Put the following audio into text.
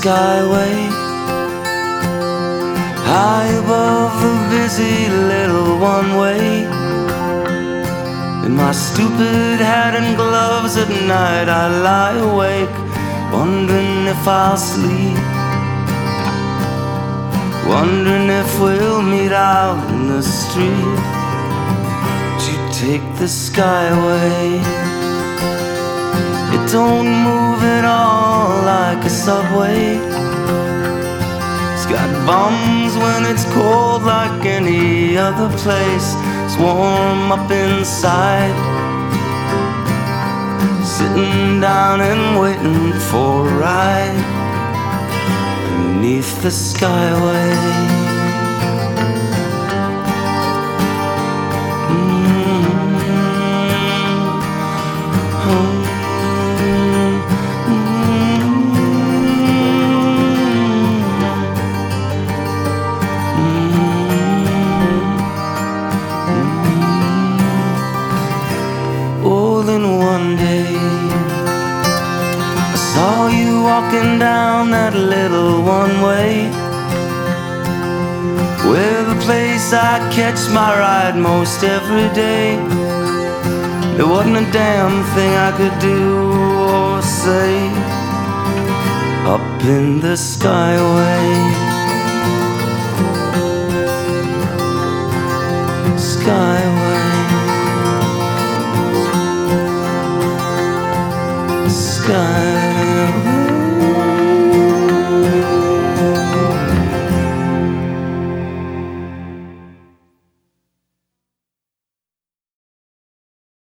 skyway, high above the busy little one-way. In my stupid hat and gloves at night I lie awake, wondering if I'll sleep, wondering if we'll meet out in the street. Would you take the skyway? It don't move at all like a subway. It's got bums when it's cold like any other place. It's warm up inside, sitting down and waiting for a ride beneath the skyway. Then one day I saw you walking down that little one-way, where the place I catch my ride most every day. There wasn't a damn thing I could do or say up in the skyway.